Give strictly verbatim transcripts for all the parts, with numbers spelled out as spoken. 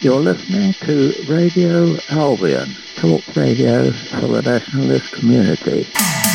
You're listening to Radio Albion, talk radio for the nationalist community.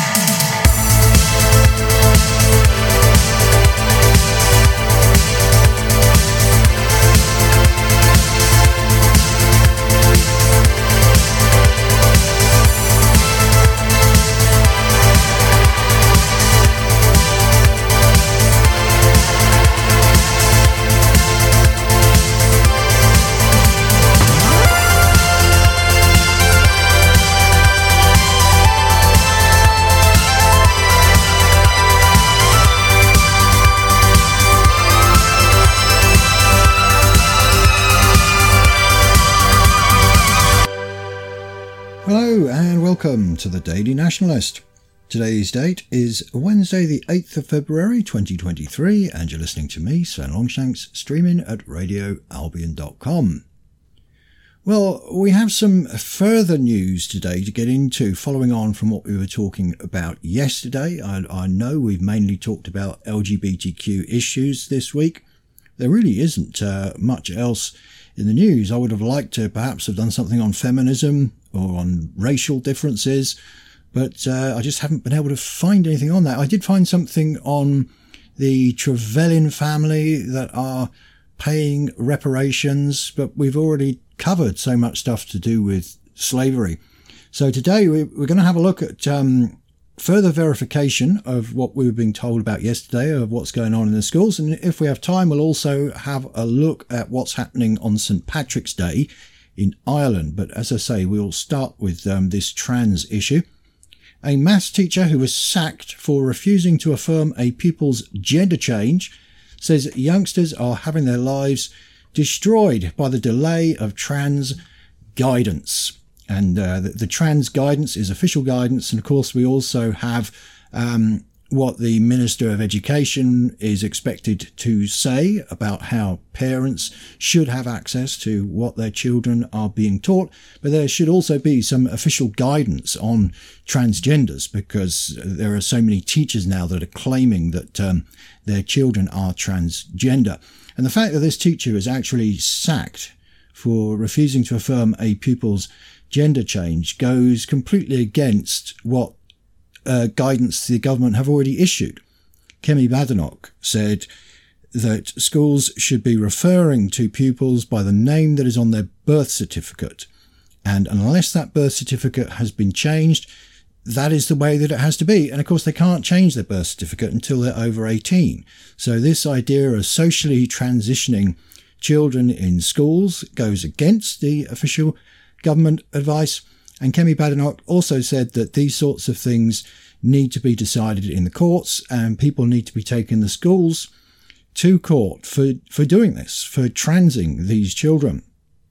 Welcome to the Daily Nationalist. Today's date is Wednesday the eighth of February twenty twenty-three, and you're listening to me, Sven Longshanks, streaming at radio albion dot com. Well, we have some further news today to get into, following on from what we were talking about yesterday. I, I know we've mainly talked about L G B T Q issues this week. There really isn't uh, much else in the news. I would have liked to perhaps have done something on feminism or on racial differences, but uh, I just haven't been able to find anything on that. I did find something on the Trevelyan family that are paying reparations, but we've already covered so much stuff to do with slavery. So today we're going to have a look at um, further verification of what we were being told about yesterday, of what's going on in the schools. And if we have time, we'll also have a look at what's happening on Saint Patrick's Day in Ireland. But as I say, we'll start with um, this trans issue. A maths teacher who was sacked for refusing to affirm a pupil's gender change says youngsters are having their lives destroyed by the delay of trans guidance. And uh, the, the trans guidance is official guidance. And of course, we also have um, what the Minister of Education is expected to say about how parents should have access to what their children are being taught. But there should also be some official guidance on transgenders, because there are so many teachers now that are claiming that um, their children are transgender. And the fact that this teacher is actually sacked for refusing to affirm a pupil's gender change goes completely against what uh, guidance the government have already issued. Kemi Badenoch said that schools should be referring to pupils by the name that is on their birth certificate. And unless that birth certificate has been changed, that is the way that it has to be. And of course, they can't change their birth certificate until they're over eighteen. So this idea of socially transitioning children in schools goes against the official government advice. And Kemi Badenoch also said that these sorts of things need to be decided in the courts, and people need to be taking the schools to court for, for doing this, for transing these children.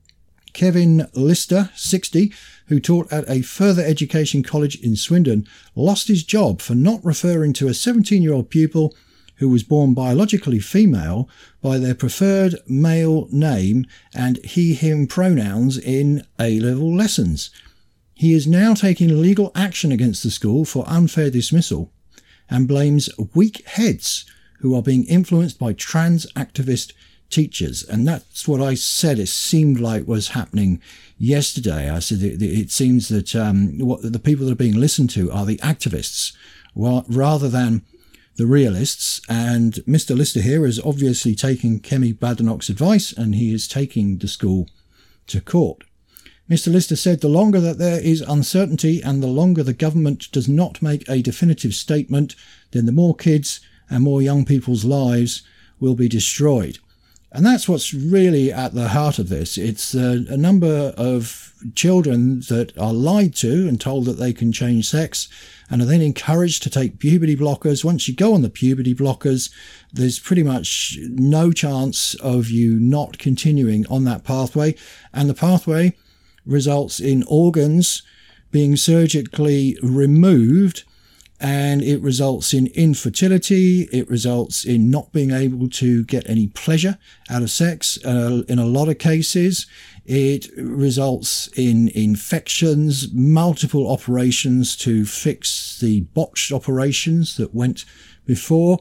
Kevin Lister, sixty, who taught at a further education college in Swindon, lost his job for not referring to a seventeen-year-old pupil who was born biologically female by their preferred male name and he-him pronouns in A-level lessons. He is now taking legal action against the school for unfair dismissal and blames weak heads who are being influenced by trans activist teachers. And that's what I said it seemed like was happening yesterday. I said it, it seems that um, what the people that are being listened to are the activists rather than the realists. And Mister Lister here is obviously taking Kemi Badenoch's advice, and he is taking the school to court. Mister Lister said the longer that there is uncertainty and the longer the government does not make a definitive statement, then the more kids and more young people's lives will be destroyed. And that's what's really at the heart of this. It's a, a number of children that are lied to and told that they can change sex and are then encouraged to take puberty blockers. Once you go on the puberty blockers, there's pretty much no chance of you not continuing on that pathway. And the pathway results in organs being surgically removed, and it results in infertility. It results in not being able to get any pleasure out of sex. Uh, in a lot of cases, it results in infections, multiple operations to fix the botched operations that went before.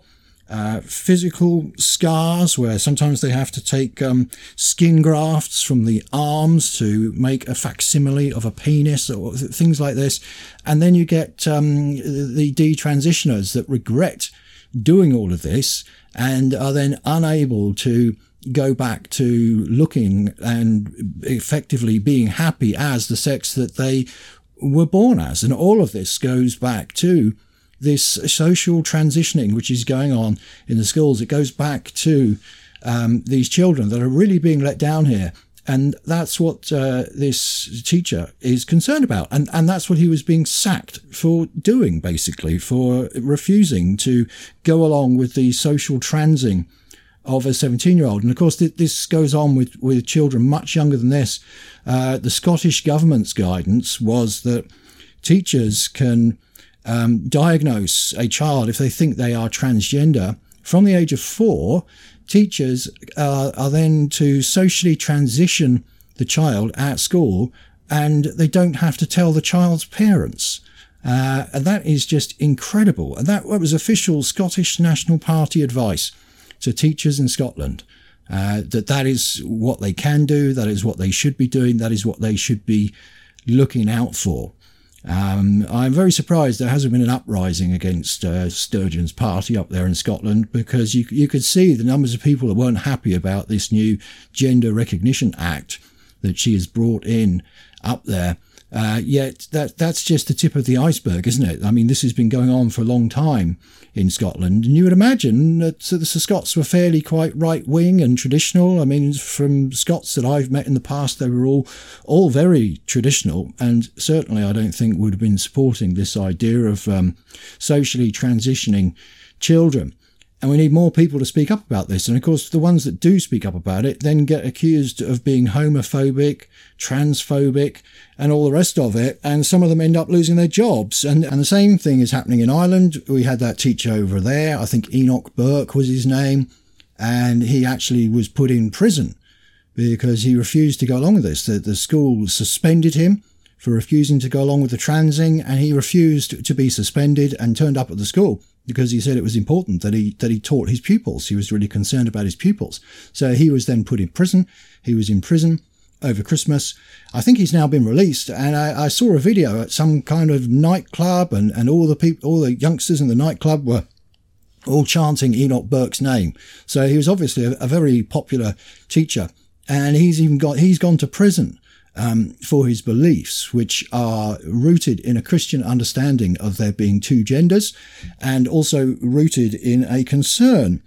uh, physical scars where sometimes they have to take um, skin grafts from the arms to make a facsimile of a penis or things like this. And then you get um, the detransitioners that regret doing all of this and are then unable to go back to looking and effectively being happy as the sex that they were born as. And all of this goes back to this social transitioning which is going on in the schools. It goes back to um, these children that are really being let down here. And that's what uh, this teacher is concerned about. And, and that's what he was being sacked for doing, basically, for refusing to go along with the social transing of a seventeen-year-old. And, of course, th- this goes on with, with children much younger than this. Uh, the Scottish government's guidance was that teachers can um, diagnose a child if they think they are transgender from the age of four. Teachers uh, are then to socially transition the child at school, and they don't have to tell the child's parents. Uh, and that is just incredible. And that was official Scottish National Party advice to teachers in Scotland, uh, that that is what they can do, that is what they should be doing, that is what they should be looking out for. Um, I'm very surprised there hasn't been an uprising against uh, Sturgeon's party up there in Scotland, because you you could see the numbers of people that weren't happy about this new Gender Recognition Act that she has brought in up there. Uh, yet that that's just the tip of the iceberg, isn't it? I mean, this has been going on for a long time in Scotland, and you would imagine that the Scots were fairly quite right-wing and traditional. I mean, from Scots that I've met in the past, they were all all very traditional, and certainly I don't think would have been supporting this idea of um, socially transitioning children. And we need more people to speak up about this. And of course, the ones that do speak up about it then get accused of being homophobic, transphobic, and all the rest of it. And some of them end up losing their jobs. And, and the same thing is happening in Ireland. We had that teacher over there. I think Enoch Burke was his name. And he actually was put in prison because he refused to go along with this. The, the school suspended him for refusing to go along with the transing, and he refused to be suspended and turned up at the school because he said it was important that he that he taught his pupils. He was really concerned about his pupils. So he was then put in prison. He was in prison over Christmas. I think he's now been released, and I, I saw a video at some kind of nightclub, and, and all the people, all the youngsters in the nightclub were all chanting Enoch Burke's name. So he was obviously a, a very popular teacher, and he's even got he's gone to prison Um, for his beliefs, which are rooted in a Christian understanding of there being two genders, and also rooted in a concern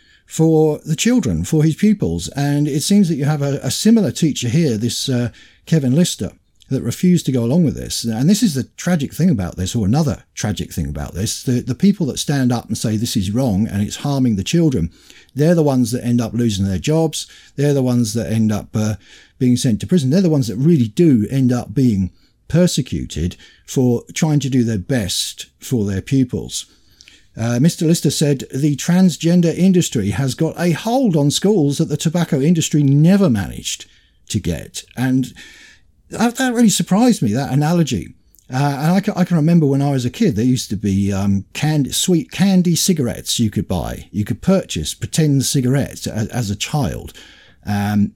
for the children, for his pupils. And it seems that you have a, a similar teacher here, this uh, Kevin Lister, that refused to go along with this. And this is the tragic thing about this, or another tragic thing about this. The, the people that stand up and say this is wrong and it's harming the children, they're the ones that end up losing their jobs. They're the ones that end up uh, being sent to prison. They're the ones that really do end up being persecuted for trying to do their best for their pupils. Uh, Mister Lister said the transgender industry has got a hold on schools that the tobacco industry never managed to get. And that, that really surprised me, that analogy. Uh, and I can, I can remember when I was a kid, there used to be um, candy, sweet candy cigarettes you could buy. You could purchase pretend cigarettes as, as a child. Um,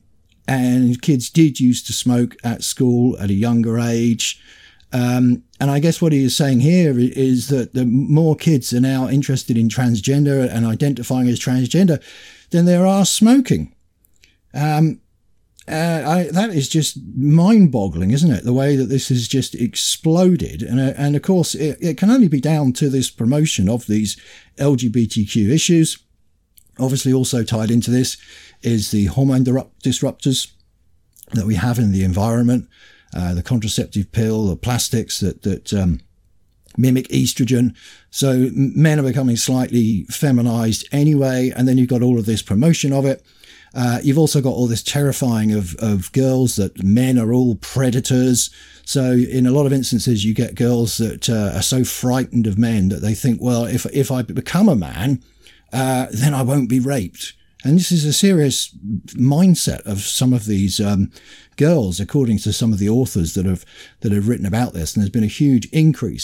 and kids did used to smoke at school at a younger age. Um, and I guess what he is saying here is that the more kids are now interested in transgender and identifying as transgender than there are smoking. Um, Uh, I, that is just mind-boggling, isn't it? The way that this has just exploded. And, uh, and of course, it, it can only be down to this promotion of these L G B T Q issues. Obviously, also tied into this is the hormone disruptors that we have in the environment, uh, the contraceptive pill, the plastics that, that um, mimic estrogen. So men are becoming slightly feminized anyway, and then you've got all of this promotion of it. Uh, you've also got all this terrifying of, of girls that men are all predators. So in a lot of instances, you get girls that uh, are so frightened of men that they think, well, if if I become a man, uh, then I won't be raped. And this is a serious mindset of some of these um, girls, according to some of the authors that have that have written about this. And there's been a huge increase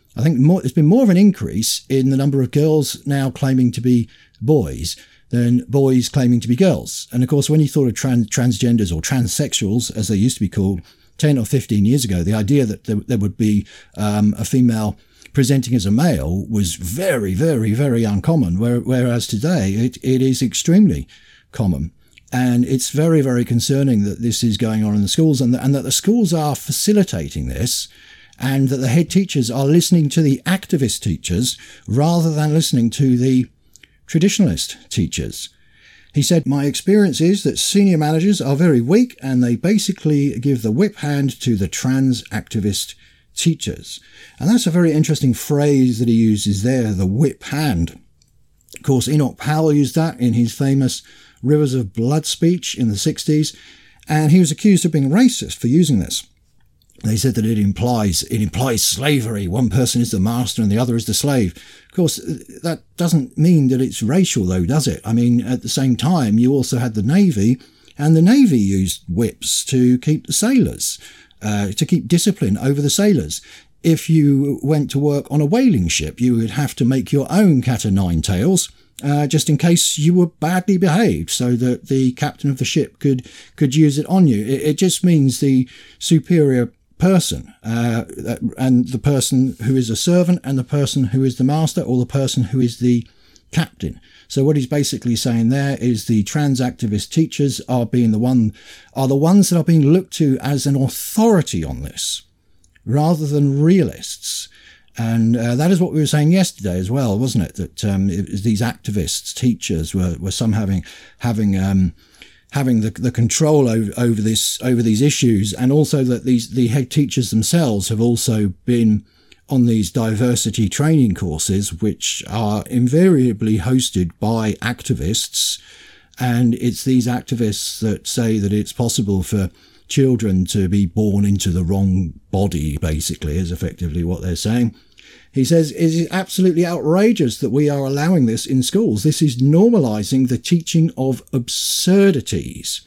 I think more, there's been more of an increase in the number of girls now claiming to be boys than boys claiming to be girls. And of course, when you thought of trans, transgenders or transsexuals, as they used to be called ten or fifteen years ago, the idea that there, there would be um, a female presenting as a male was very, very, very uncommon, where, whereas today it, it is extremely common. And it's very, very concerning that this is going on in the schools, and, the, and that the schools are facilitating this, and that the head teachers are listening to the activist teachers rather than listening to the traditionalist teachers. He said, "My experience is that senior managers are very weak and they basically give the whip hand to the trans activist teachers." And that's a very interesting phrase that he uses there, the whip hand. Of course, Enoch Powell used that in his famous Rivers of Blood speech in the sixties, and he was accused of being racist for using this. They said that it implies it implies slavery. One person is the master and the other is the slave. Of course, that doesn't mean that it's racial, though, does it? I mean, at the same time, you also had the Navy, and the Navy used whips to keep the sailors, uh, to keep discipline over the sailors. If you went to work on a whaling ship, you would have to make your own cat o' nine tails, uh, just in case you were badly behaved, so that the captain of the ship could could use it on you. It, it just means the superior person, uh, and the person who is a servant and the person who is the master, or the person who is the captain. So what he's basically saying there is the trans activist teachers are being the one are the ones that are being looked to as an authority on this, rather than realists. And uh, that is what we were saying yesterday as well, wasn't it? That um, it was these activists, teachers, were were some having having um, having the, the control over, over this over these issues, and also that these the head teachers themselves have also been on these diversity training courses, which are invariably hosted by activists. And it's these activists that say that it's possible for children to be born into the wrong body, basically, is effectively what they're saying. He says, it is absolutely outrageous that we are allowing this in schools. This is normalizing the teaching of absurdities.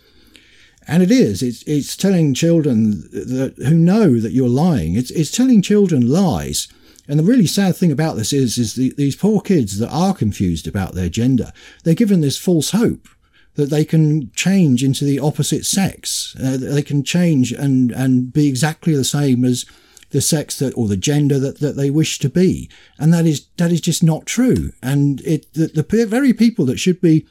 And it is. It's, it's telling children that who know that you're lying. It's, it's telling children lies. And the really sad thing about this is, is the, these poor kids that are confused about their gender, they're given this false hope that they can change into the opposite sex. Uh, they can change and, and be exactly the same as the sex that, or the gender that, that they wish to be. And that is, that is just not true. And it, the, the very people that should be,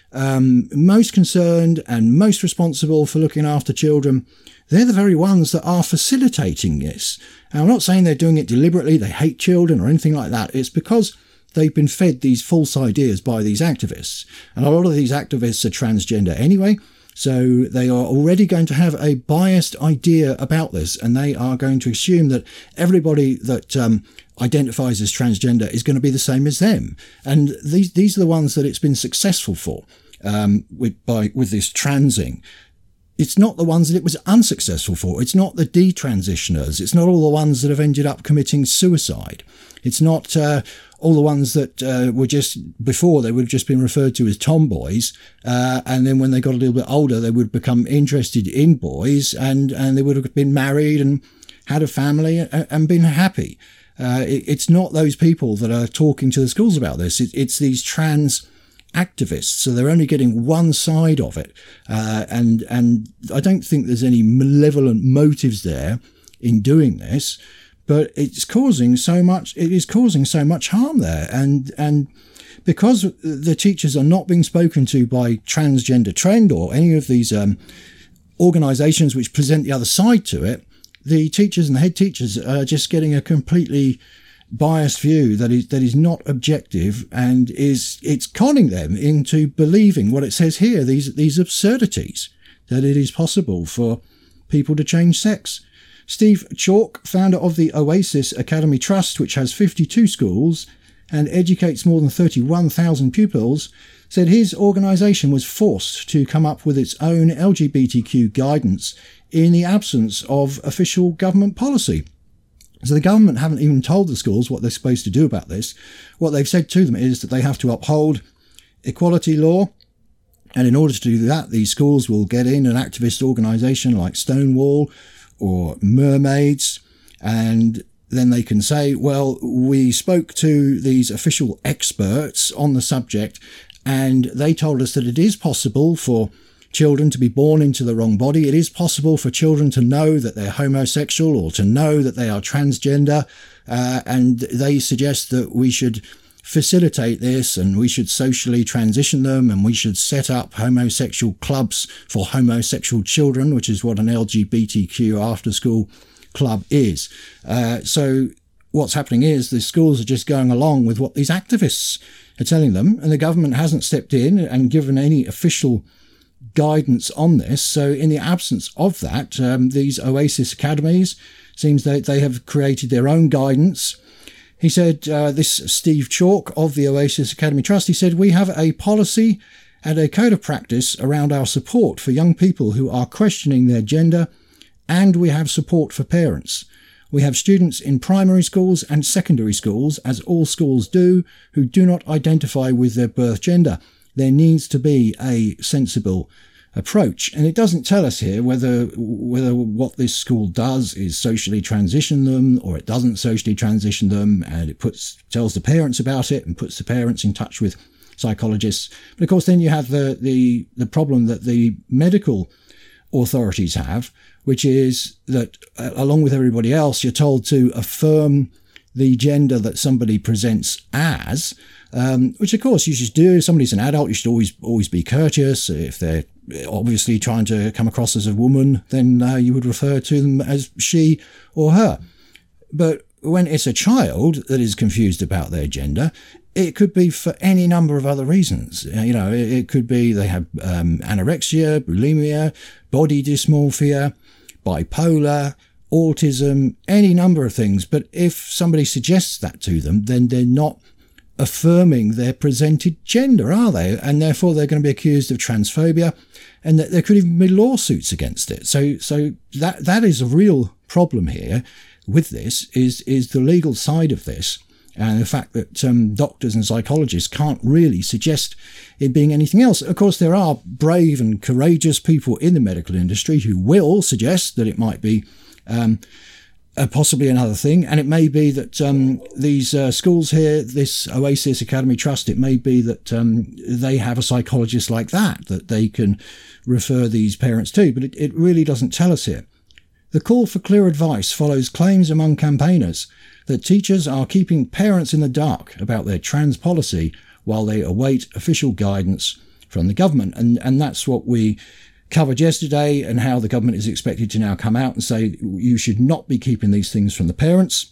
um, most concerned and most responsible for looking after children, they're the very ones that are facilitating this. And I'm not saying they're doing it deliberately, they hate children or anything like that. It's because they've been fed these false ideas by these activists. And a lot of these activists are transgender anyway. So they are already going to have a biased idea about this, and they are going to assume that everybody that um, identifies as transgender is going to be the same as them. And these these are the ones that it's been successful for um, with by with this transing. It's not the ones that it was unsuccessful for. It's not the detransitioners. It's not all the ones that have ended up committing suicide. It's not uh, all the ones that uh, were just, before they would have just been referred to as tomboys. Uh, and then when they got a little bit older, they would become interested in boys, and, and they would have been married and had a family and, and been happy. Uh, it, it's not those people that are talking to the schools about this. It, it's these trans activists, so they're only getting one side of it, uh, and and I don't think there's any malevolent motives there in doing this, but it's causing so much. It is causing so much harm there, and and because the teachers are not being spoken to by Transgender Trend or any of these um, organisations which present the other side to it, the teachers and the head teachers are just getting a completely biased view that is that is not objective, and is it's conning them into believing what it says here, these these absurdities, that it is possible for people to change sex. Steve Chalk, founder of the Oasis Academy Trust, which has fifty-two schools and educates more than thirty-one thousand pupils, said his organisation was forced to come up with its own L G B T Q guidance in the absence of official government policy. So the government haven't even told the schools what they're supposed to do about this. What they've said to them is that they have to uphold equality law. And in order to do that, these schools will get in an activist organisation like Stonewall or Mermaids. And then they can say, well, we spoke to these official experts on the subject and they told us that it is possible for children to be born into the wrong body. It is possible for children to know that they're homosexual or to know that they are transgender. Uh, and they suggest that we should facilitate this and we should socially transition them and we should set up homosexual clubs for homosexual children, which is what an L G B T Q after school club is. Uh, so what's happening is the schools are just going along with what these activists are telling them, and the government hasn't stepped in and given any official guidance on this. So in the absence of that, um, these Oasis academies, seems that they have created their own guidance. He said, uh, this Steve Chalk of the Oasis Academy Trust, he said, we have a policy and a code of practice around our support for young people who are questioning their gender, and we have support for parents. We have students in primary schools and secondary schools, as all schools do, who do not identify with their birth gender. There needs to be a sensible approach. And it doesn't tell us here whether whether what this school does is socially transition them or it doesn't socially transition them, and it puts tells the parents about it and puts the parents in touch with psychologists. But of course then you have the the the problem that the medical authorities have, which is that uh, along with everybody else, you're told to affirm the gender that somebody presents as, um, which of course you should do. If somebody's an adult, you should always always be courteous. If they're obviously trying to come across as a woman, then uh, you would refer to them as she or her. But when it's a child that is confused about their gender, it could be for any number of other reasons. You know, it, it could be they have um, anorexia, bulimia, body dysmorphia, bipolar, autism, any number of things. But if somebody suggests that to them, then they're not affirming their presented gender, are they? And therefore they're going to be accused of transphobia, and that there could even be lawsuits against it. So, so that that is a real problem here with this, is is the legal side of this, and the fact that um, doctors and psychologists can't really suggest it being anything else. Of course, there are brave and courageous people in the medical industry who will suggest that it might be um, Uh, possibly another thing, and it may be that um, these uh, schools here, this Oasis Academy Trust, it may be that um, they have a psychologist like that that they can refer these parents to, but it, it really doesn't tell us here. The call for clear advice follows claims among campaigners that teachers are keeping parents in the dark about their trans policy while they await official guidance from the government, and, and that's what we covered yesterday, and how the government is expected to now come out and say you should not be keeping these things from the parents.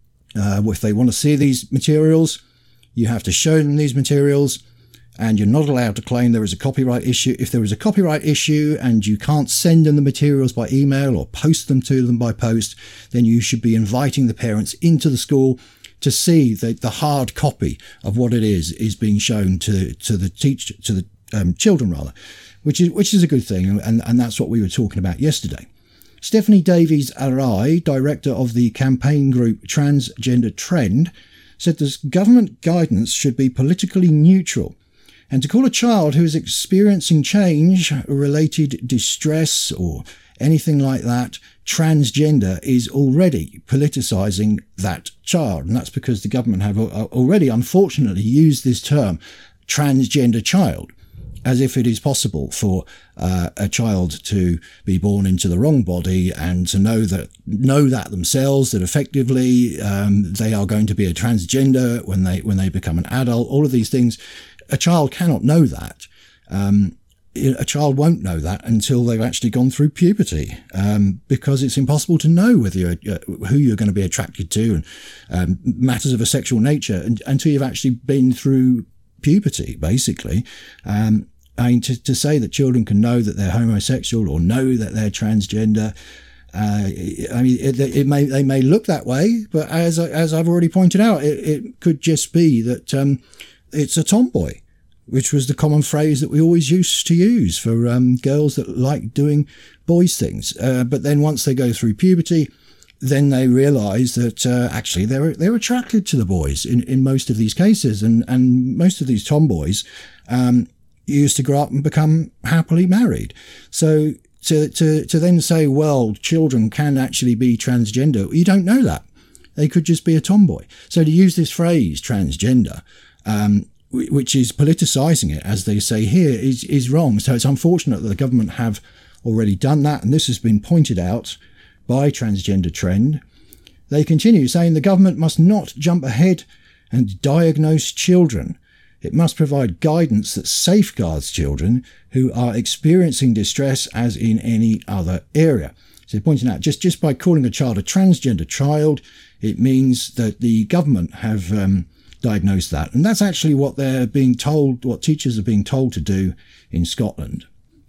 Uh, if they want to see these materials, you have to show them these materials, and you're not allowed to claim there is a copyright issue. If there is a copyright issue and you can't send them the materials by email or post them to them by post, then you should be inviting the parents into the school to see that the hard copy of what it is is being shown to to the teach to the um, children rather. Which is which is a good thing, and, and that's what we were talking about yesterday. Stephanie Davies-Arai, director of the campaign group Transgender Trend, said this government guidance should be politically neutral, and to call a child who is experiencing change-related distress or anything like that transgender is already politicising that child. And that's because the government have already, unfortunately, used this term, transgender child, as if it is possible for uh, a child to be born into the wrong body and to know that know that themselves, that effectively um, they are going to be a transgender when they when they become an adult. All of these things, a child cannot know that. Um, a child won't know that until they've actually gone through puberty, um, because it's impossible to know whether you're, uh, who you're going to be attracted to, and um, matters of a sexual nature, and, until you've actually been through puberty, basically. Um, I mean, to, to say that children can know that they're homosexual or know that they're transgender, uh, I mean, it, it may they may look that way, but as as I've already pointed out, it, it could just be that um, it's a tomboy, which was the common phrase that we always used to use for um, girls that like doing boys' things. Uh, but then once they go through puberty, then they realise that uh, actually they're they're attracted to the boys in, in most of these cases, and and most of these tomboys um, used to grow up and become happily married. So to to to then say, well, children can actually be transgender, you don't know that. they could just be a tomboy. So to use this phrase, transgender, um, which is politicising it, as they say here, is, is wrong. So it's unfortunate that the government have already done that, and this has been pointed out by Transgender Trend. They continue saying the government must not jump ahead and diagnose children. It must provide guidance that safeguards children who are experiencing distress as in any other area. So they're pointing out just, just by calling a child a transgender child, it means that the government have um, diagnosed that. And that's actually what they're being told, what teachers are being told to do in Scotland.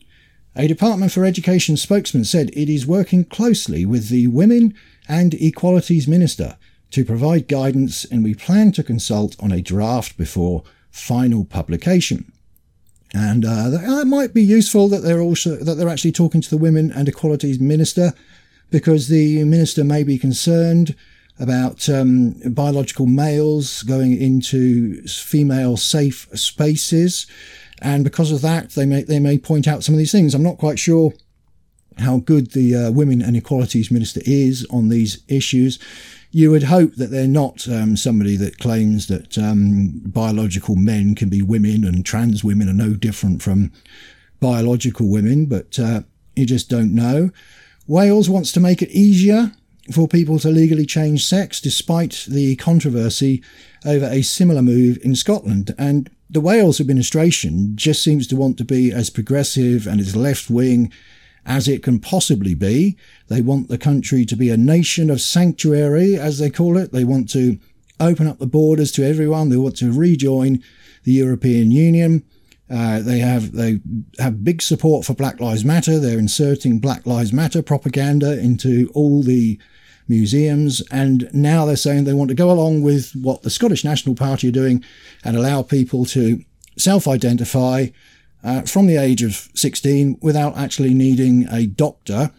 A Department for Education spokesman said it is working closely with the Women and Equalities Minister to provide guidance, and we plan to consult on a draft before final publication. And uh, that might be useful that they're also that they're actually talking to the Women and Equalities Minister, because the minister may be concerned about um, biological males going into female safe spaces, and because of that, they may they may point out some of these things. I'm not quite sure how good the uh, Women and Equalities Minister is on these issues. You would hope that they're not um, somebody that claims that um, biological men can be women and trans women are no different from biological women, but uh, you just don't know. Wales wants to make it easier for people to legally change sex, despite the controversy over a similar move in Scotland. And the Wales administration just seems to want to be as progressive and as left-wing as it can possibly be. They want the country to be a nation of sanctuary, as they call it. They want to open up the borders to everyone. They want to rejoin the European Union. Uh, they have they have big support for Black Lives Matter. They're inserting Black Lives Matter propaganda into all the museums, and now they're saying they want to go along with what the Scottish National Party are doing and allow people to self-identify Uh, from the age of sixteen without actually needing a doctor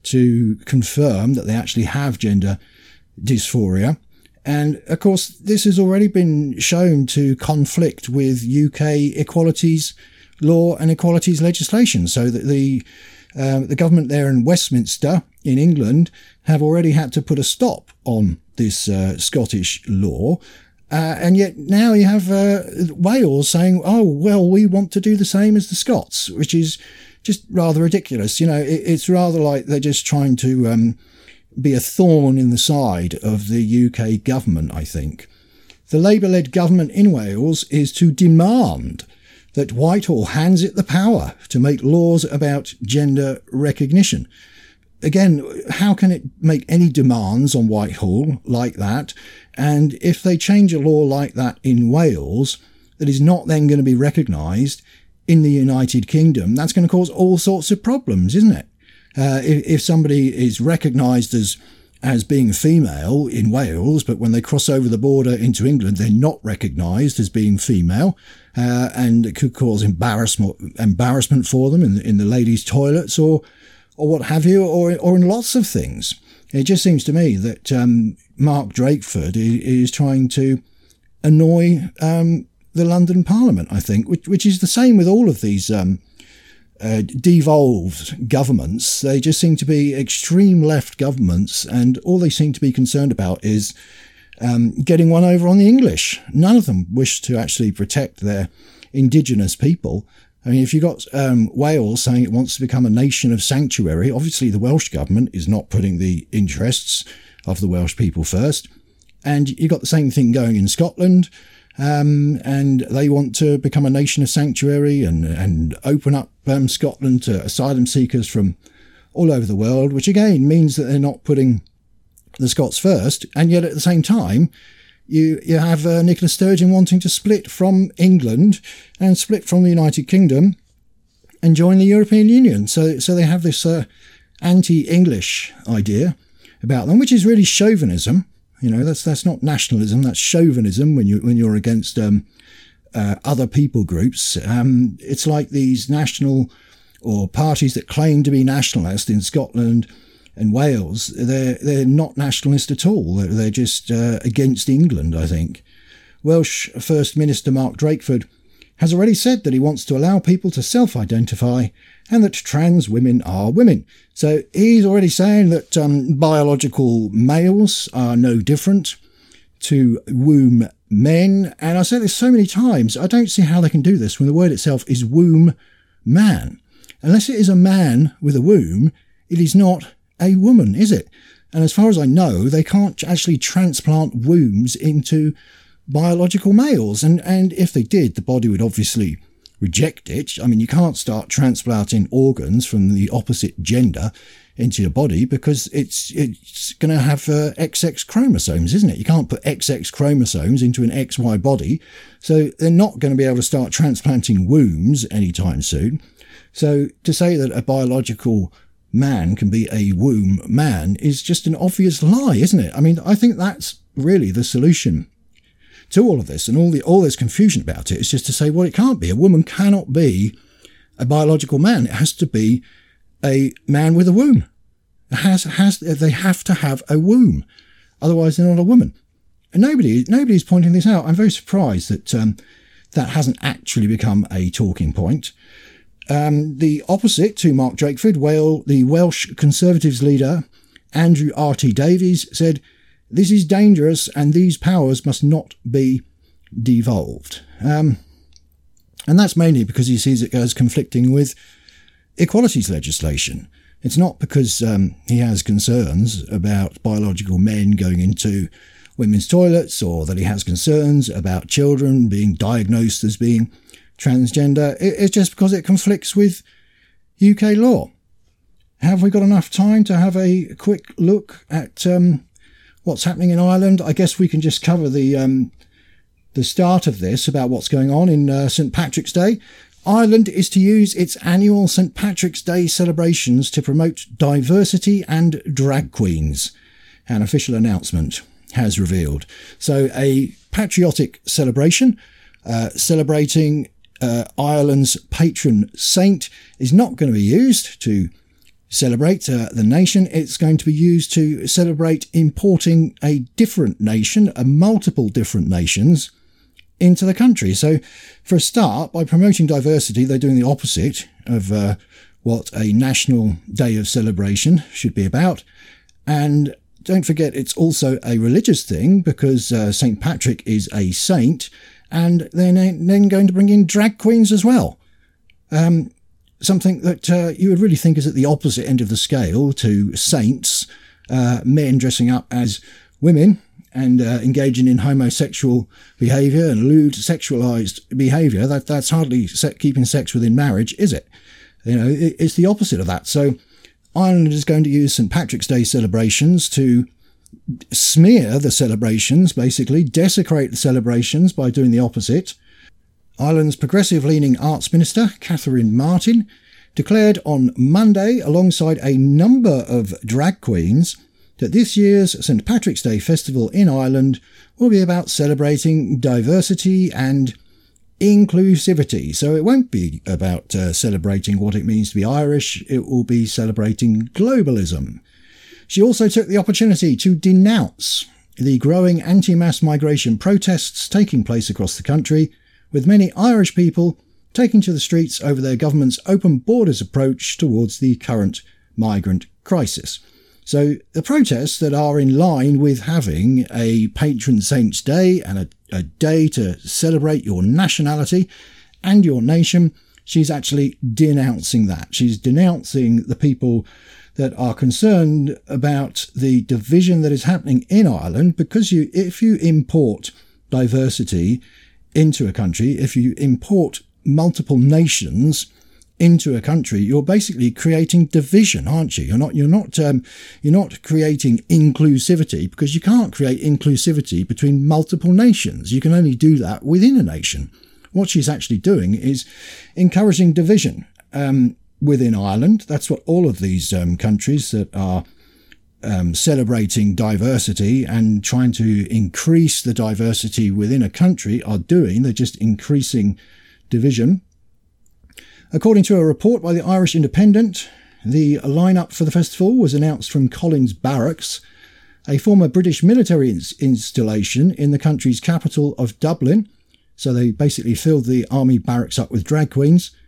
to confirm that they actually have gender dysphoria. And of course, this has already been shown to conflict with U K equalities law and equalities legislation. So that the uh, the government there in Westminster in England have already had to put a stop on this uh, Scottish law. Uh, and yet now you have uh, Wales saying, oh, well, we want to do the same as the Scots, which is just rather ridiculous. You know, it, it's rather like they're just trying to um, be a thorn in the side of the U K government, I think. The Labour-led government in Wales is to demand that Whitehall hands it the power to make laws about gender recognition. Again, how can it make any demands on Whitehall like that? And if they change a law like that in Wales, that is not then going to be recognised in the United Kingdom, that's going to cause all sorts of problems, isn't it? Uh, if, if somebody is recognised as as being female in Wales, but when they cross over the border into England, they're not recognised as being female, uh, and it could cause embarrassment embarrassment for them in, in the ladies' toilets or or what have you, or or in lots of things. It just seems to me that um, Mark Drakeford is, is trying to annoy um, the London Parliament, I think, which, which is the same with all of these um, uh, devolved governments. They just seem to be extreme left governments, and all they seem to be concerned about is um, getting one over on the English. None of them wish to actually protect their indigenous people. I mean, if you've got um, Wales saying it wants to become a nation of sanctuary, obviously the Welsh government is not putting the interests of the Welsh people first. And you've got the same thing going in Scotland, um, and they want to become a nation of sanctuary and, and open up um, Scotland to asylum seekers from all over the world, which again means that they're not putting the Scots first. And yet at the same time, You you have uh, Nicola Sturgeon wanting to split from England and split from the United Kingdom and join the European Union. So so they have this uh, anti-English idea about them, which is really chauvinism. You know, that's that's not nationalism. That's chauvinism when you when you're against um, uh, other people groups. Um, it's like these national or parties that claim to be nationalist in Scotland and Wales. They're they're not nationalist at all. They're, they're just uh, against England, I think. Welsh First Minister Mark Drakeford has already said that he wants to allow people to self-identify and that trans women are women. So he's already saying that um, biological males are no different to womb men. And I've said this so many times, I don't see how they can do this when the word itself is womb man. Unless it is a man with a womb, it is not a woman, is it? And as far as I know, they can't actually transplant wombs into biological males. And, and if they did, the body would obviously reject it. I mean, you can't start transplanting organs from the opposite gender into your body because it's it's going to have uh, X X chromosomes, isn't it? You can't put X X chromosomes into an X Y body. So they're not going to be able to start transplanting wombs anytime soon. So to say that a biological man can be a womb man is just an obvious lie, isn't it? I mean, I think that's really the solution to all of this, and all the all this confusion about it is just to say, well, it can't be. A woman cannot be a biological man. It has to be a man with a womb. It has has they have to have a womb, otherwise they're not a woman. And nobody nobody's pointing this out. I'm very surprised that um, that hasn't actually become a talking point. Um, the opposite to Mark Drakeford, Wales, the Welsh Conservatives leader Andrew R T Davies said, "This is dangerous and these powers must not be devolved." Um, and that's mainly because he sees it as conflicting with equalities legislation. It's not because um, he has concerns about biological men going into women's toilets or that he has concerns about children being diagnosed as being transgender. It's just because it conflicts with U K law. Have we got enough time to have a quick look at um, what's happening in Ireland? I guess we can just cover the um, the start of this about what's going on in uh, Saint Patrick's Day. Ireland is to use its annual Saint Patrick's Day celebrations to promote diversity and drag queens, an official announcement has revealed. So a patriotic celebration uh, celebrating uh, Ireland's patron saint is not going to be used to celebrate uh, the nation. It's going to be used to celebrate importing a different nation, a multiple different nations, into the country. So for a start, by promoting diversity, they're doing the opposite of uh, what a national day of celebration should be about. And don't forget, it's also a religious thing because uh, Saint Patrick is a saint, and they're then going to bring in drag queens as well. Um, something that uh, you would really think is at the opposite end of the scale to saints, uh, men dressing up as women and uh, engaging in homosexual behaviour and lewd sexualised behaviour. That that's hardly se- keeping sex within marriage, is it? You know, it, it's the opposite of that. So Ireland is going to use Saint Patrick's Day celebrations to smear the celebrations, basically desecrate the celebrations by doing the opposite. Ireland's progressive-leaning arts minister, Catherine Martin, declared on Monday, alongside a number of drag queens, that this year's Saint Patrick's Day festival in Ireland will be about celebrating diversity and inclusivity. So it won't be about uh, celebrating what it means to be Irish, it will be celebrating globalism. She also took the opportunity to denounce the growing anti-mass migration protests taking place across the country, with many Irish people taking to the streets over their government's open borders approach towards the current migrant crisis. So the protests that are in line with having a patron saint's day and a, a day to celebrate your nationality and your nation, she's actually denouncing that. She's denouncing the people that are concerned about the division that is happening in Ireland, because you, if you import diversity into a country, if you import multiple nations into a country, you're basically creating division, aren't you? You're not, you're not, um, you're not creating inclusivity, because you can't create inclusivity between multiple nations. You can only do that within a nation. What she's actually doing is encouraging division um, within Ireland. That's what all of these um, countries that are um, celebrating diversity and trying to increase the diversity within a country are doing. They're just increasing division. According to a report by the Irish Independent, the lineup for the festival was announced from Collins Barracks, a former British military ins- installation in the country's capital of Dublin. So they basically filled the army barracks up with drag queens,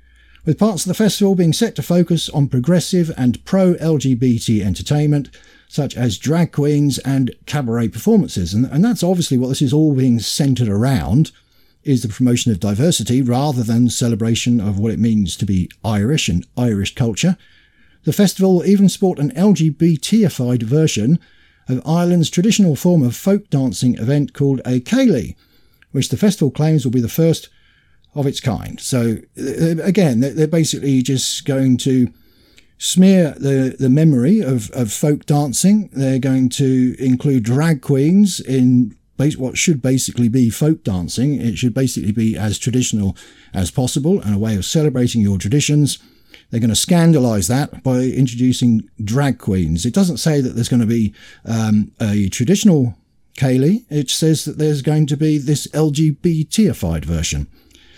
with parts of the festival being set to focus on progressive and pro-L G B T entertainment, such as drag queens and cabaret performances. And, and that's obviously what this is all being centred around, is the promotion of diversity rather than celebration of what it means to be Irish and Irish culture. The festival will even sport an L G B T-ified version of Ireland's traditional form of folk dancing event called a Céilí, which the festival claims will be the first of its kind. So, again, they're basically just going to smear the, the memory of, of folk dancing. They're going to include drag queens in what should basically be folk dancing. It should basically be as traditional as possible and a way of celebrating your traditions. They're going to scandalise that by introducing drag queens. It doesn't say that there's going to be um, a traditional Céilí. It says that there's going to be this L G B T-ified version.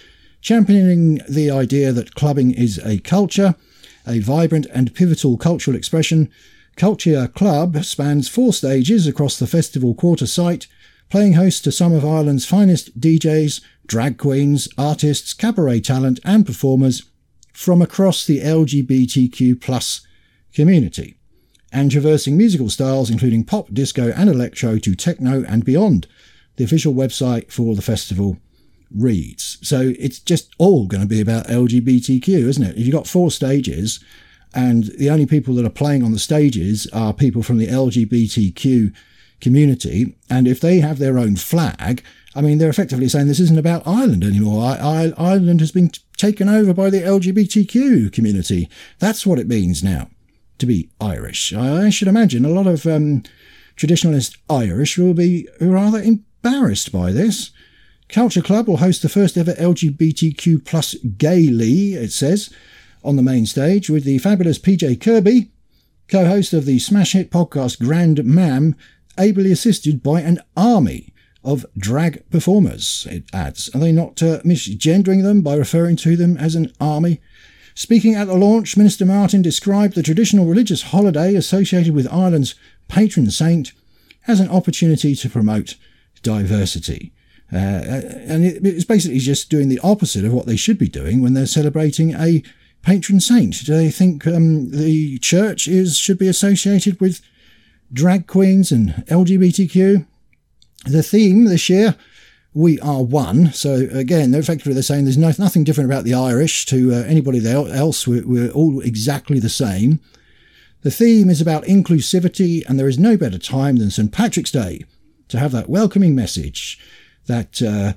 Championing the idea that clubbing is a culture, a vibrant and pivotal cultural expression, Culture Club spans four stages across the festival quarter site, playing host to some of Ireland's finest D Js, drag queens, artists, cabaret talent and performers from across the L G B T Q plus community, and traversing musical styles including pop, disco and electro to techno and beyond. The official website for the festival reads. So it's just all going to be about L G B T Q, isn't it? If you've got four stages and the only people that are playing on the stages are people from the L G B T Q community, and if they have their own flag, I mean, they're effectively saying this isn't about Ireland anymore. I, I, Ireland has been taken over by the L G B T Q community. That's what it means now to be Irish. I, I should imagine a lot of um, traditionalist Irish will be rather embarrassed by this. Culture Club will host the first ever L G B T Q plus Céilí, it says, on the main stage with the fabulous P J Kirby, co-host of the smash hit podcast Grand Mam, ably assisted by an army of drag performers, it adds. Are they not uh, misgendering them by referring to them as an army? Speaking at the launch, Minister Martin described the traditional religious holiday associated with Ireland's patron saint as an opportunity to promote diversity. Uh, and it's basically just doing the opposite of what they should be doing when they're celebrating a patron saint. Do they think um, the church is should be associated with drag queens and L G B T Q? The theme this year, We Are One. So again, they're effectively they're saying there's no, nothing different about the Irish to uh, anybody else. We're, we're all exactly the same. The theme is about inclusivity, and there is no better time than Saint Patrick's Day to have that welcoming message. That uh,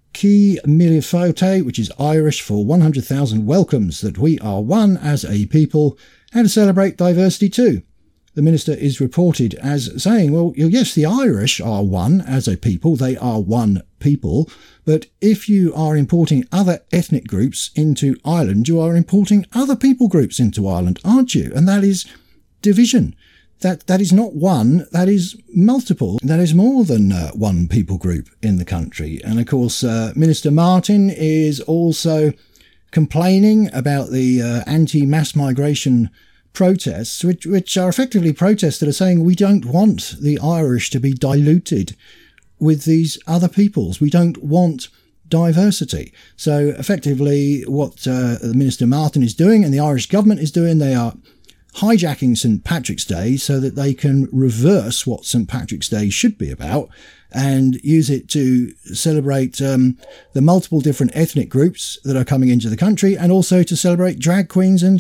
Ki Mille Fáilte, which is Irish for one hundred thousand welcomes, that we are one as a people, and to celebrate diversity too. The minister is reported as saying, well, yes, the Irish are one as a people, they are one people, but if you are importing other ethnic groups into Ireland, you are importing other people groups into Ireland, aren't you? And that is division. That that is not one, that is multiple. That is more than uh, one people group in the country. And of course, uh, Minister Martin is also complaining about the uh, anti-mass migration protests, which, which are effectively protests that are saying we don't want the Irish to be diluted with these other peoples. We don't want diversity. So effectively what uh, Minister Martin is doing and the Irish government is doing, they are hijacking Saint Patrick's Day so that they can reverse what Saint Patrick's Day should be about and use it to celebrate um, the multiple different ethnic groups that are coming into the country, and also to celebrate drag queens and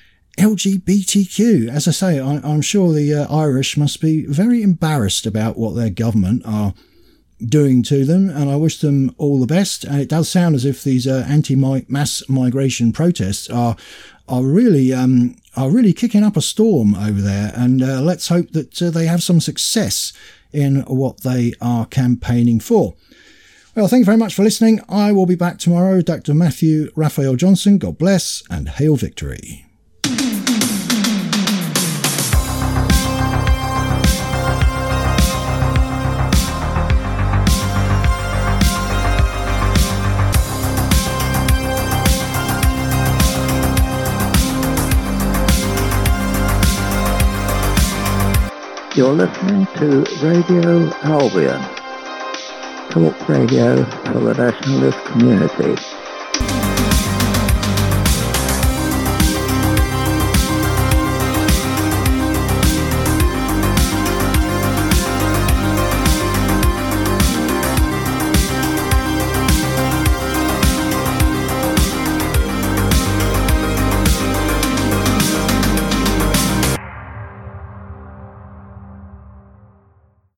L G B T Q. As I say, I, I'm sure the uh, Irish must be very embarrassed about what their government are doing to them, and I wish them all the best. And it does sound as if these uh, anti-mass migration protests are are really um, are really kicking up a storm over there, and uh, let's hope that uh, they have some success in what they are campaigning for. Well, thank you very much for listening. I will be back tomorrow. Doctor Matthew Raphael Johnson, God bless and hail victory. You're listening to Radio Albion, talk radio for the nationalist community.